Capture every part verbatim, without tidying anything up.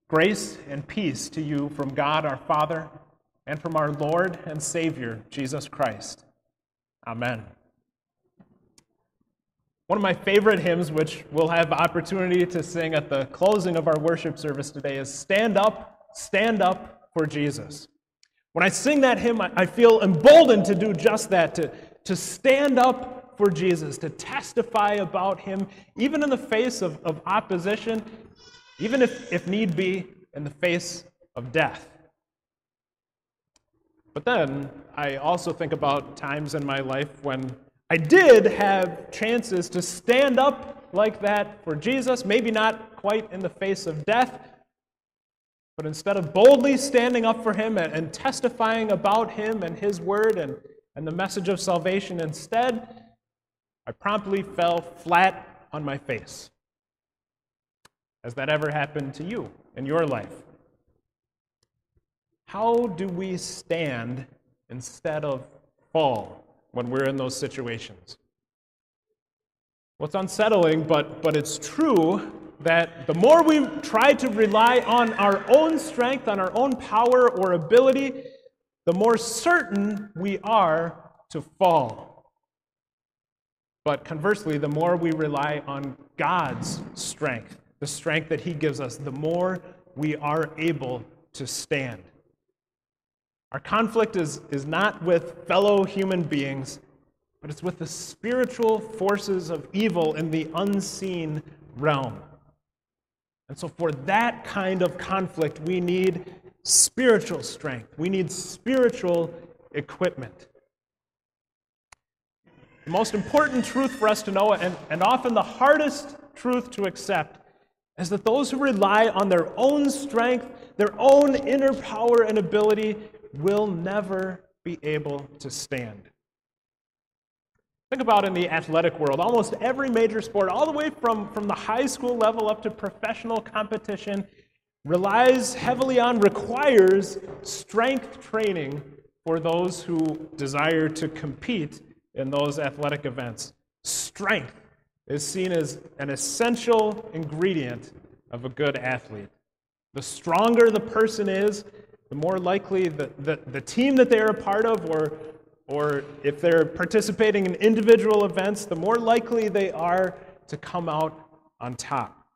Grace and peace to you from God our Father and from our Lord and Savior, Jesus Christ. Amen. One of my favorite hymns, which we'll have opportunity to sing at the closing of our worship service today, is Stand Up, Stand Up for Jesus. When I sing that hymn, I feel emboldened to do just that, to, to stand up for Jesus, to testify about him, even in the face of, of opposition, even if, if need be, in the face of death. But then, I also think about times in my life when I did have chances to stand up like that for Jesus, maybe not quite in the face of death, but instead of boldly standing up for him and, and testifying about him and his word and, and the message of salvation, instead, I promptly fell flat on my face. Has that ever happened to you in your life? How do we stand instead of fall when we're in those situations? Well, it's unsettling, but, but it's true that the more we try to rely on our own strength, on our own power or ability, the more certain we are to fall. But conversely, the more we rely on God's strength, the strength that he gives us, the more we are able to stand. Our conflict is, is not with fellow human beings, but it's with the spiritual forces of evil in the unseen realm. And so for that kind of conflict, we need spiritual strength. We need spiritual equipment. The most important truth for us to know, and, and often the hardest truth to accept, is that those who rely on their own strength, their own inner power and ability, will never be able to stand. Think about in the athletic world, almost every major sport, all the way from, from the high school level up to professional competition, relies heavily on, requires strength training for those who desire to compete in those athletic events. Strength is seen as an essential ingredient of a good athlete. The stronger the person is, the more likely the, the, the team that they're a part of, or, or if they're participating in individual events, the more likely they are to come out on top.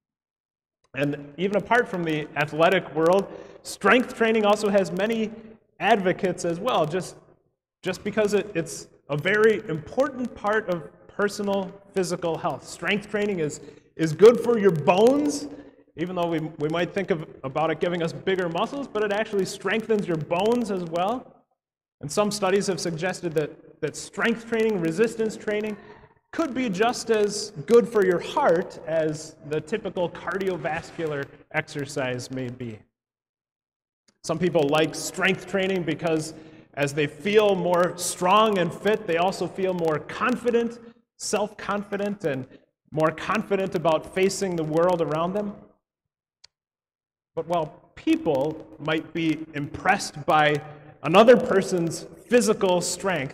And even apart from the athletic world, strength training also has many advocates as well, just, just because it, it's a very important part of personal physical health. Strength training is, is good for your bones, even though we, we might think of, about it giving us bigger muscles, but it actually strengthens your bones as well. And some studies have suggested that, that strength training, resistance training, could be just as good for your heart as the typical cardiovascular exercise may be. Some people like strength training because as they feel more strong and fit, they also feel more confident, self-confident, and more confident about facing the world around them. But while people might be impressed by another person's physical strength,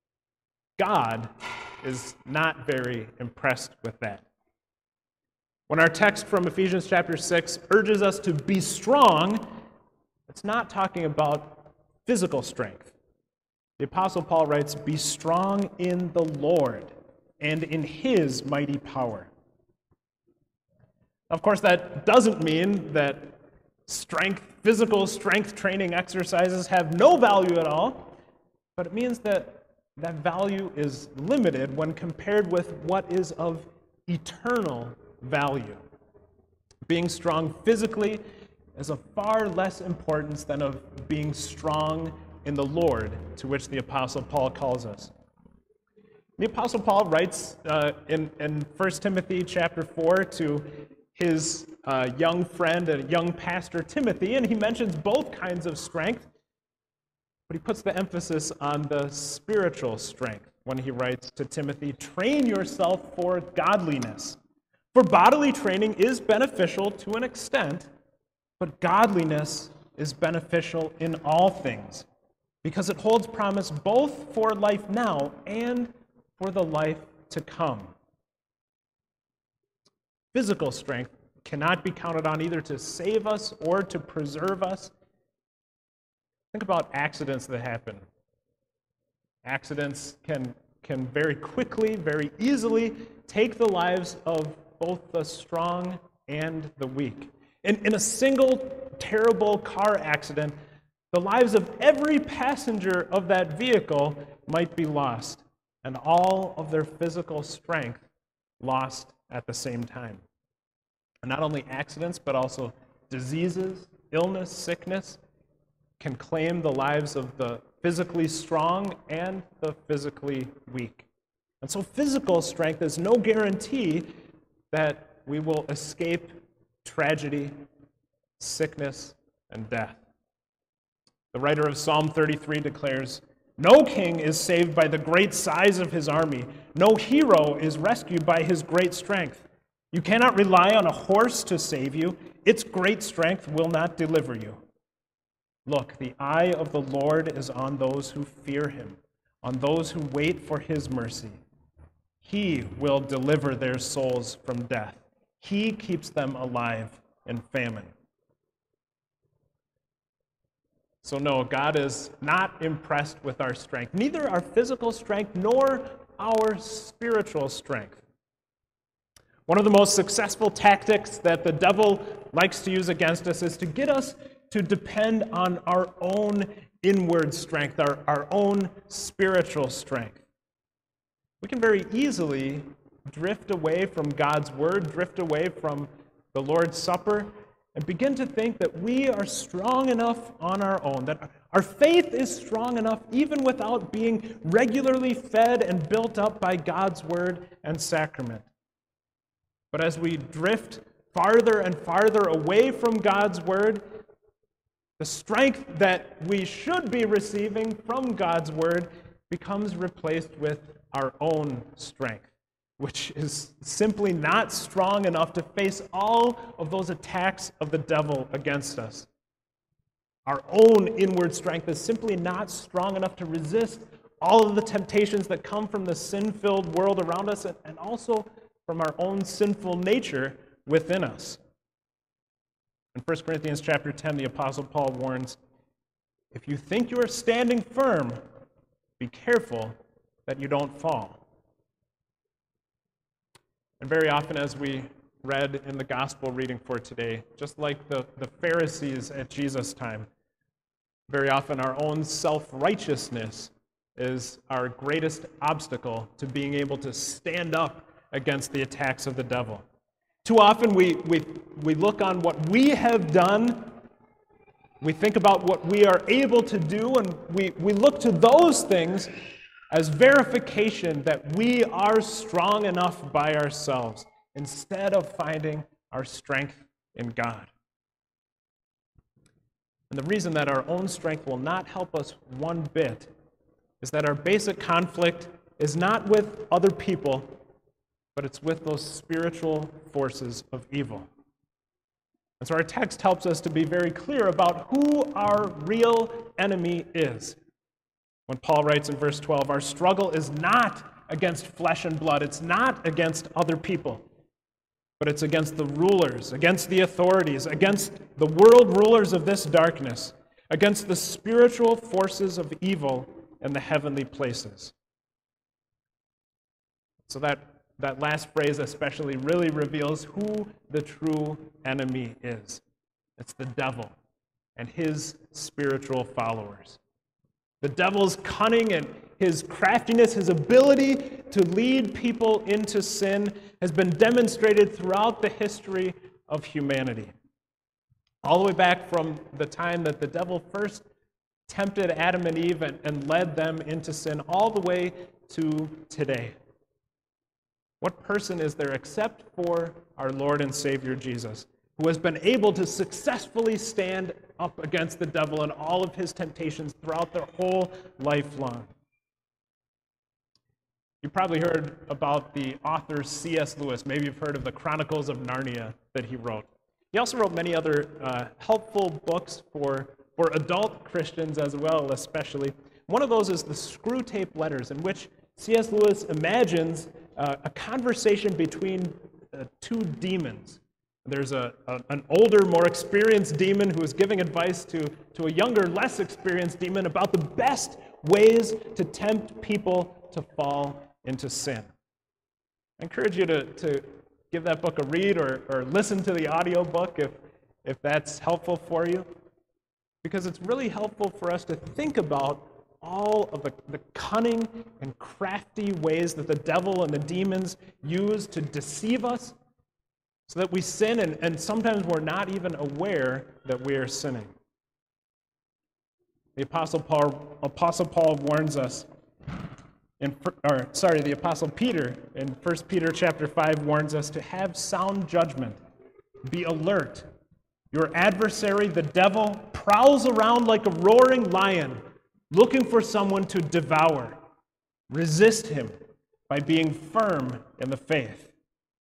God is not very impressed with that. When our text from Ephesians chapter six urges us to be strong, it's not talking about physical strength. The Apostle Paul writes, "Be strong in the Lord and in his mighty power." Of course, that doesn't mean that strength, physical strength training exercises have no value at all, but it means that that value is limited when compared with what is of eternal value. Being strong physically is of far less importance than of being strong in the Lord, to which the Apostle Paul calls us. The Apostle Paul writes uh, in, in First Timothy chapter four to his uh, young friend and young pastor Timothy, and he mentions both kinds of strength, but he puts the emphasis on the spiritual strength when he writes to Timothy, "Train yourself for godliness. For bodily training is beneficial to an extent, but godliness is beneficial in all things, because it holds promise both for life now and for the life to come." Physical strength cannot be counted on either to save us or to preserve us. Think about accidents that happen. Accidents can, can very quickly, very easily take the lives of both the strong and the weak. In, in a single terrible car accident, the lives of every passenger of that vehicle might be lost, and all of their physical strength lost at the same time. And not only accidents, but also diseases, illness, sickness can claim the lives of the physically strong and the physically weak. And so physical strength is no guarantee that we will escape tragedy, sickness, and death. The writer of Psalm thirty-three declares, "No king is saved by the great size of his army. No hero is rescued by his great strength. You cannot rely on a horse to save you. Its great strength will not deliver you. Look, the eye of the Lord is on those who fear him, on those who wait for his mercy. He will deliver their souls from death. He keeps them alive in famine." So no, God is not impressed with our strength, neither our physical strength nor our spiritual strength. One of the most successful tactics that the devil likes to use against us is to get us to depend on our own inward strength, our, our own spiritual strength. We can very easily drift away from God's word, drift away from the Lord's Supper, and begin to think that we are strong enough on our own, that our faith is strong enough even without being regularly fed and built up by God's word and sacrament. But as we drift farther and farther away from God's word, the strength that we should be receiving from God's word becomes replaced with our own strength, which is simply not strong enough to face all of those attacks of the devil against us. Our own inward strength is simply not strong enough to resist all of the temptations that come from the sin-filled world around us and also from our own sinful nature within us. In First Corinthians chapter ten, the Apostle Paul warns, "If you think you are standing firm, be careful that you don't fall." And very often, as we read in the gospel reading for today, just like the, the Pharisees at Jesus' time, very often our own self-righteousness is our greatest obstacle to being able to stand up against the attacks of the devil. Too often we, we, we look on what we have done, we think about what we are able to do, and we, we look to those things as verification that we are strong enough by ourselves, instead of finding our strength in God. And the reason that our own strength will not help us one bit is that our basic conflict is not with other people, but it's with those spiritual forces of evil. And so our text helps us to be very clear about who our real enemy is. When Paul writes in verse twelve, "Our struggle is not against flesh and blood, it's not against other people, but it's against the rulers, against the authorities, against the world rulers of this darkness, against the spiritual forces of evil in the heavenly places." So that, that last phrase especially really reveals who the true enemy is. It's the devil and his spiritual followers. The devil's cunning and his craftiness, his ability to lead people into sin has been demonstrated throughout the history of humanity. All the way back from the time that the devil first tempted Adam and Eve and, and led them into sin, all the way to today. What person is there except for our Lord and Savior Jesus, who has been able to successfully stand up against the devil and all of his temptations throughout their whole lifelong? You probably heard about the author C S Lewis. Maybe you've heard of the Chronicles of Narnia that he wrote. He also wrote many other uh, helpful books for, for adult Christians as well, especially. One of those is the Screwtape Letters, in which C S Lewis imagines uh, a conversation between uh, two demons There's a, a, an older, more experienced demon who is giving advice to, to a younger, less experienced demon about the best ways to tempt people to fall into sin. I encourage you to, to give that book a read or, or listen to the audio book if, if that's helpful for you, because it's really helpful for us to think about all of the, the cunning and crafty ways that the devil and the demons use to deceive us so that we sin, and, and sometimes we're not even aware that we are sinning. The Apostle Paul, Apostle Paul warns us, in, or sorry, the Apostle Peter in First Peter chapter five warns us to have sound judgment, be alert. Your adversary, the devil, prowls around like a roaring lion, looking for someone to devour. Resist him by being firm in the faith.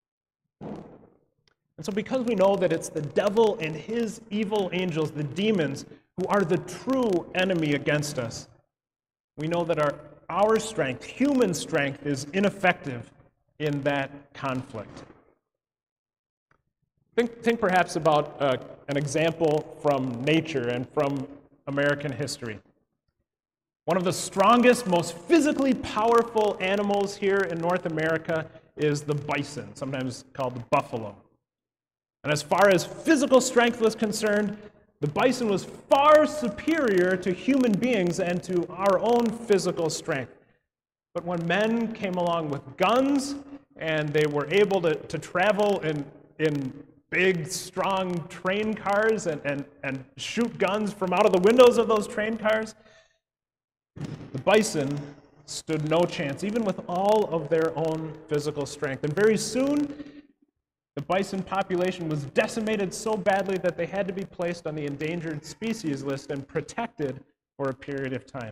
And so because we know that it's the devil and his evil angels, the demons, who are the true enemy against us, we know that our, our strength, human strength, is ineffective in that conflict. Think, think perhaps about uh, an example from nature and from American history. One of the strongest, most physically powerful animals here in North America is the bison, sometimes called the buffalo. And as far as physical strength was concerned, the bison was far superior to human beings and to our own physical strength. But when men came along with guns and they were able to, to travel in, in big, strong train cars and, and, and shoot guns from out of the windows of those train cars, the bison stood no chance, even with all of their own physical strength. And very soon, the bison population was decimated so badly that they had to be placed on the endangered species list and protected for a period of time.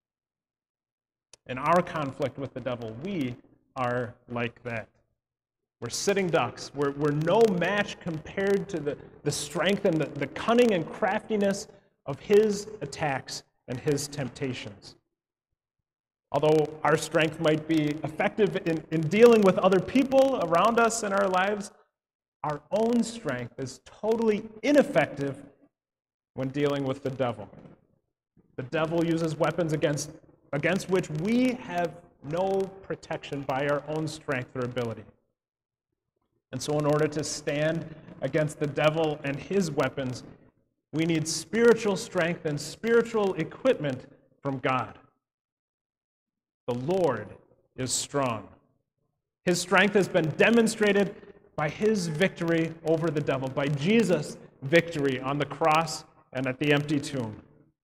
In our conflict with the devil, we are like that. We're sitting ducks. We're, we're no match compared to the, the strength and the, the cunning and craftiness of his attacks and his temptations. Although our strength might be effective in, in dealing with other people around us in our lives, our own strength is totally ineffective when dealing with the devil. The devil uses weapons against, against which we have no protection by our own strength or ability. And so in order to stand against the devil and his weapons, we need spiritual strength and spiritual equipment from God. The Lord is strong. His strength has been demonstrated by his victory over the devil, by Jesus' victory on the cross and at the empty tomb.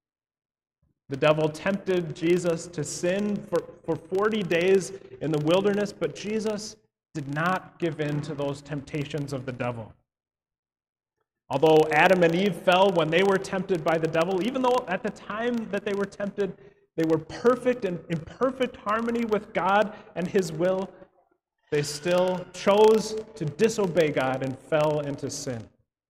The devil tempted Jesus to sin for, for forty days in the wilderness, but Jesus did not give in to those temptations of the devil. Although Adam and Eve fell when they were tempted by the devil, even though at the time that they were tempted, they were perfect and in perfect harmony with God and his will, they still chose to disobey God and fell into sin.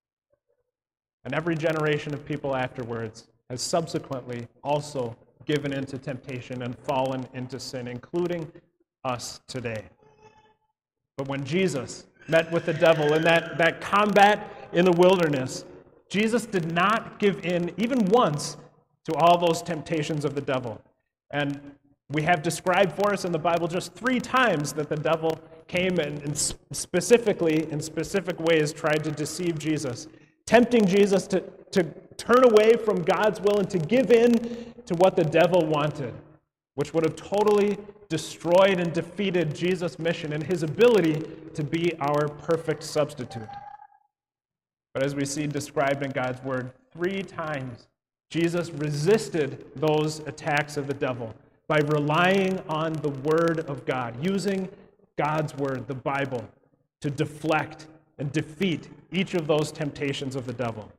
And every generation of people afterwards has subsequently also given into temptation and fallen into sin, including us today. But when Jesus met with the devil in that, that combat in the wilderness, Jesus did not give in even once to all those temptations of the devil. And we have described for us in the Bible just three times that the devil came and, and specifically, in specific ways, tried to deceive Jesus, tempting Jesus to, to turn away from God's will and to give in to what the devil wanted, which would have totally destroyed and defeated Jesus' mission and his ability to be our perfect substitute. But as we see described in God's word, three times Jesus resisted those attacks of the devil by relying on the Word of God, using God's Word, the Bible, to deflect and defeat each of those temptations of the devil.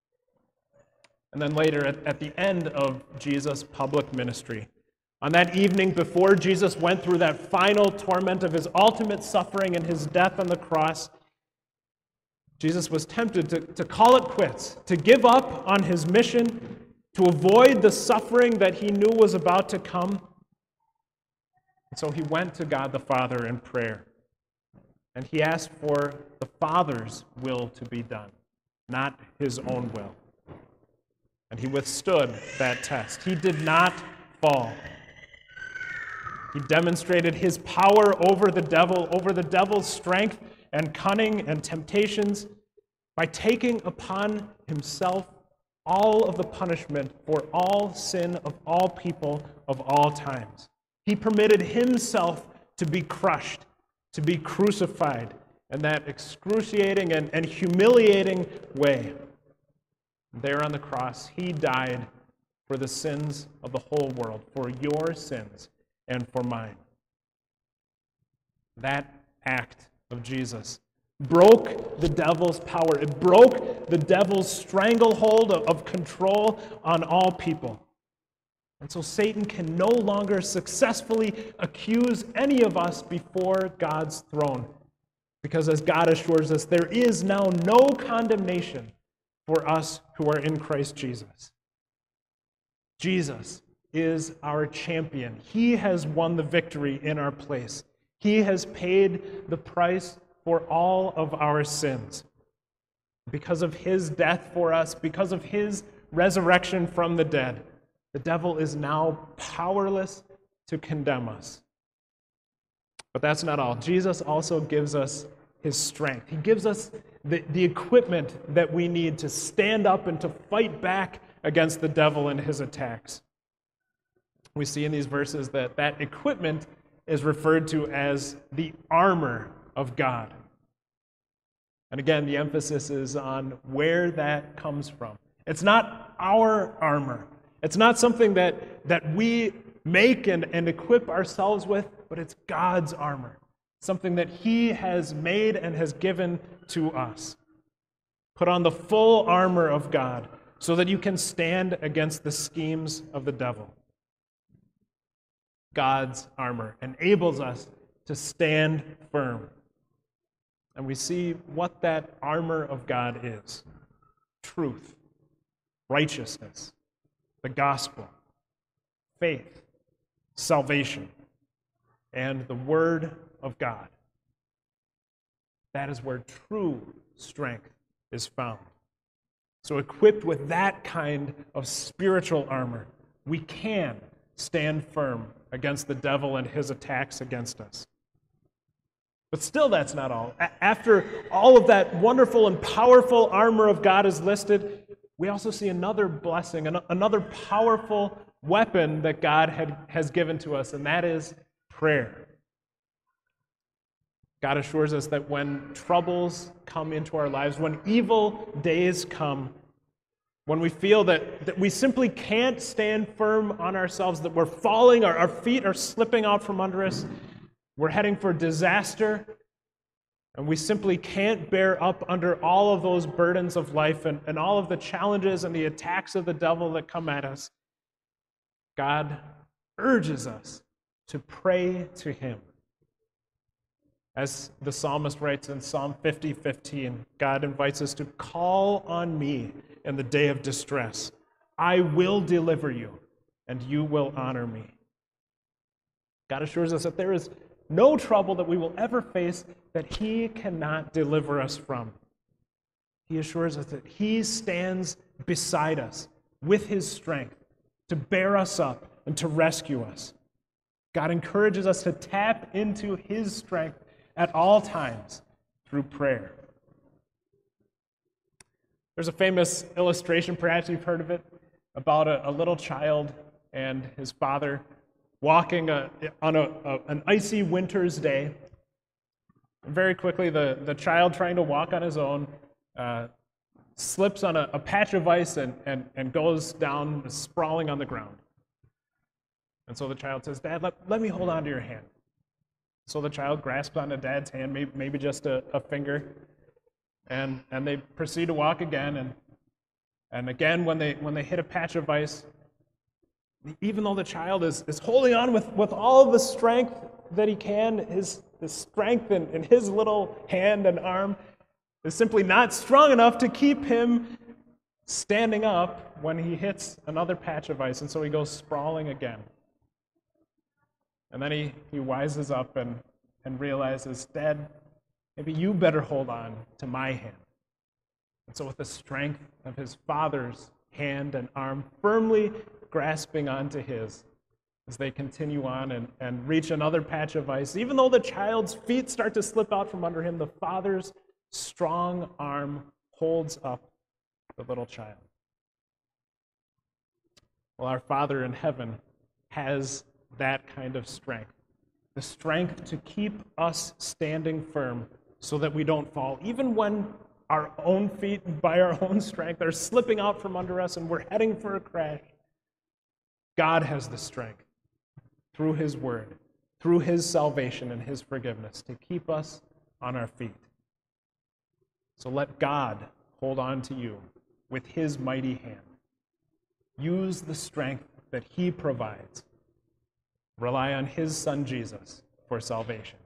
And then later, at, at the end of Jesus' public ministry, on that evening before Jesus went through that final torment of his ultimate suffering and his death on the cross, Jesus was tempted to, to call it quits, to give up on his mission, to avoid the suffering that he knew was about to come. And so he went to God the Father in prayer. And he asked for the Father's will to be done, not his own will. And he withstood that test. He did not fall. He demonstrated his power over the devil, over the devil's strength and cunning and temptations by taking upon himself all of the punishment for all sin of all people of all times. He permitted himself to be crushed, to be crucified in that excruciating and, and humiliating way. There on the cross, he died for the sins of the whole world, for your sins and for mine. That act of Jesus broke the devil's power. It broke the devil's stranglehold of, of control on all people. And so Satan can no longer successfully accuse any of us before God's throne. Because as God assures us, there is now no condemnation for us who are in Christ Jesus. Jesus is our champion. He has won the victory in our place. He has paid the price for all of our sins. Because of his death for us, because of his resurrection from the dead, the devil is now powerless to condemn us. But that's not all. Jesus also gives us his strength. He gives us the, the equipment that we need to stand up and to fight back against the devil and his attacks. We see in these verses that that equipment is referred to as the armor of God. And again, the emphasis is on where that comes from. It's not our armor. It's not something that, that we make and, and equip ourselves with, but it's God's armor. Something that he has made and has given to us. Put on the full armor of God so that you can stand against the schemes of the devil. God's armor enables us to stand firm. And we see what that armor of God is. Truth, righteousness, the gospel, faith, salvation, and the word of God. That is where true strength is found. So equipped with that kind of spiritual armor, we can stand firm against the devil and his attacks against us. But still, that's not all. After all of that wonderful and powerful armor of God is listed, we also see another blessing, another powerful weapon that God had, has given to us, and that is prayer. God assures us that when troubles come into our lives, when evil days come, when we feel that, that we simply can't stand firm on ourselves, that we're falling, our, our feet are slipping out from under us, we're heading for disaster, and we simply can't bear up under all of those burdens of life and, and all of the challenges and the attacks of the devil that come at us, God urges us to pray to him. As the psalmist writes in Psalm fifty fifteen, God invites us to call on me in the day of distress. I will deliver you, and you will honor me. God assures us that there is no trouble that we will ever face that he cannot deliver us from. He assures us that he stands beside us with his strength to bear us up and to rescue us. God encourages us to tap into his strength at all times through prayer. There's a famous illustration, perhaps you've heard of it, about a, a little child and his father walking a, on a, a, an icy winter's day. Very quickly, the, the child trying to walk on his own uh, slips on a, a patch of ice and, and, and goes down sprawling on the ground. And so the child says, "Dad, let, let me hold on to your hand." So the child grasps onto Dad's hand, maybe, maybe just a, a finger, and, and they proceed to walk again. And, and again, when they, when they hit a patch of ice, even though the child is, is holding on with, with all the strength that he can, his, his strength in, in his little hand and arm is simply not strong enough to keep him standing up when he hits another patch of ice, and so he goes sprawling again. And then he, he wises up and, and realizes, Dad, maybe you better hold on to my hand. And so with the strength of his father's hand and arm firmly grasping onto his, as they continue on and, and reach another patch of ice, even though the child's feet start to slip out from under him, the father's strong arm holds up the little child. Well, our Father in heaven has that kind of strength, the strength to keep us standing firm so that we don't fall, even when our own feet, by our own strength, are slipping out from under us and we're heading for a crash. God has the strength through his word, through his salvation and his forgiveness, to keep us on our feet. So let God hold on to you with his mighty hand. Use the strength that he provides. Rely on his Son Jesus for salvation.